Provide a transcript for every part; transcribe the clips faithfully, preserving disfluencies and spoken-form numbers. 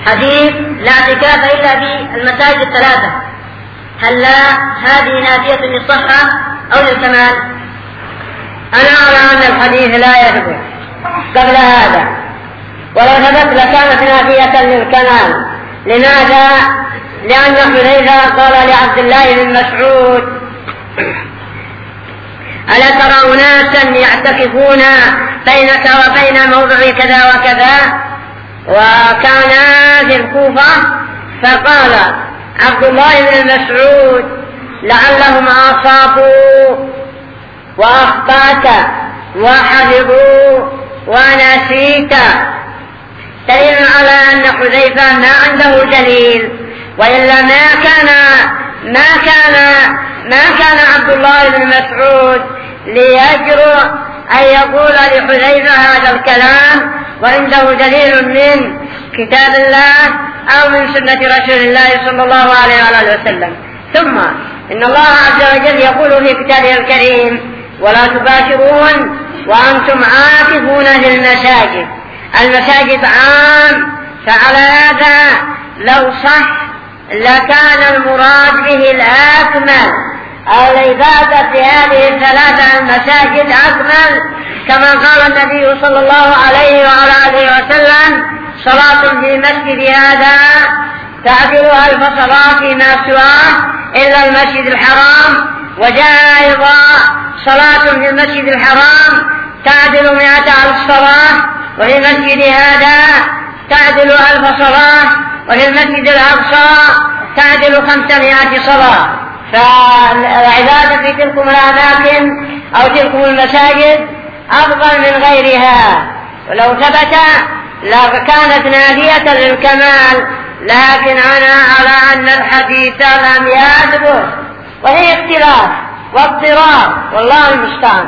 حديث لا اعتكاف إلا في المساجد الثلاثة، هل لا هذه نافية للصحة أو للكمال؟ أنا أرى أن الحديث لا يثبت قبل هذا، ولو ثبت لكانت نافية للكمال. لماذا؟ لأن حذيفة قال لعبد الله بن مسعود: ألا ترى أناسا يعتكفون بينك وبين موضع كذا وكذا؟ وكان في الكوفة، فقال عبد الله بن مسعود: لعلهم أصابوا وأخطأت وحفظوا ونسيت. دليل على أن حذيفة ما عنده دليل، وإلا ما كان ما كان ما كان عبد الله بن مسعود ليجرؤ أن يقول لحذيفة هذا الكلام وعنده دليل من كتاب الله أو من سنة رسول الله صلى الله عليه وآله وسلم. ثم إن الله عز وجل يقول في كتابه الكريم: ولا تباشرون وأنتم عاكفون في المساجد. المساجد عام، فعلى هذا لو صح لكان المراد به الأكمل، العبادة في هذه الثلاثة المساجد أكمل، كما قال النبي صلى الله عليه وعلى آله وسلم: صلاة في مسجد هذا تعدل ألف صلاة فيما سواه إلا المسجد الحرام. وجاء أيضا: صلاة في المسجد الحرام تعدل مئة ألف صلاة، وفي المسجد هذا تعدل ألف صلاة، وفي المسجد الأقصى تعدل خمسمائة صلاة. فالعبادة في تلكم الأماكن أو تلكم المساجد أفضل من غيرها، ولو ثبت لكانت نافية للكمال. لكن أنا على أن الحديث لم يثبت، وهي اختلاف واضطراب، والله المستعان.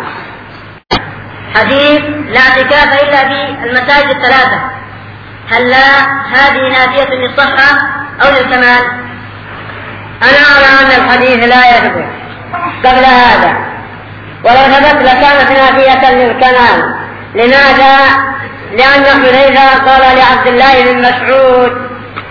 حديث لا اعتكاف إلا في المساجد الثلاثة، هل لا هذه نافية للصحة أو للكمال؟ أنا أرى أن الحديث لا يثبت قبل هذا، ولو ثبت لكانت نافية للكمال. لماذا؟ لأن حذيفة قال لعبد الله بن مسعود: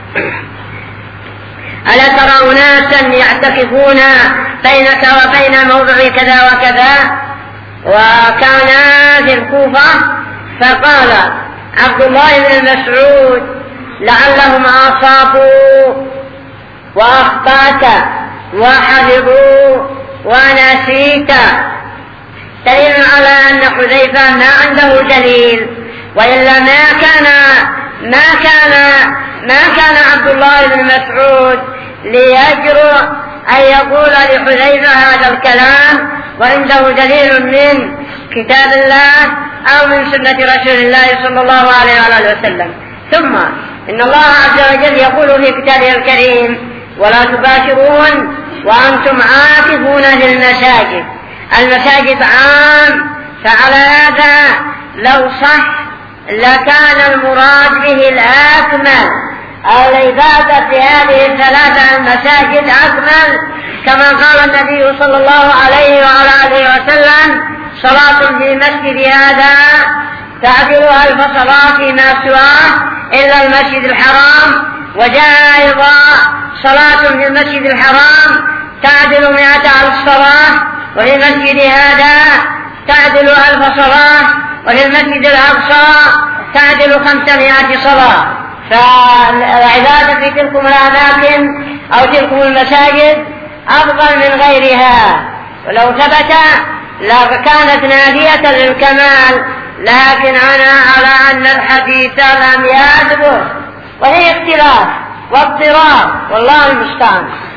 ألا ترى أناسا يعتكفون بينك وبين موضع كذا وكذا؟ وكان في الكوفة، فقال عبد الله بن مسعود: لعلهم أصابوا وأخطأت وحفظوا ونسيت. دليل على أن حذيفة ما عنده دليل، وإلا ما كان ما كان ما كان عبد الله بن مسعود ليجرؤ أن يقول لحذيفة هذا الكلام وعنده دليل من كتاب الله أو من سنة رسول الله صلى الله عليه وآله وسلم. ثم إن الله عز وجل يقول في كتابه الكريم: ولا تباشرون وأنتم عاكفون في المساجد. المساجد عام، فعلى هذا لو صح لكان المراد به الأكمل، العبادة في هذه الثلاثة المساجد أكمل، كما قال النبي صلى الله عليه وعلى آله وسلم: صلاة في مسجد هذا تعدل ألف صلاة فيما سواه إلا المسجد الحرام. وجاء أيضا: صلاة في المسجد الحرام تعدل مئة ألف صلاة، وفي المسجد هذا تعدل ألف صلاة، وفي المسجد الأقصى تعدل خمسمائة صلاة. فالعبادة في تلكم الأماكن أو تلكم المساجد أفضل من غيرها، ولو ثبت لكانت نافية للكمال. لكن أنا على أن الحديث لم يثبت، وهي اختلاف واضطراب، والله المستعان.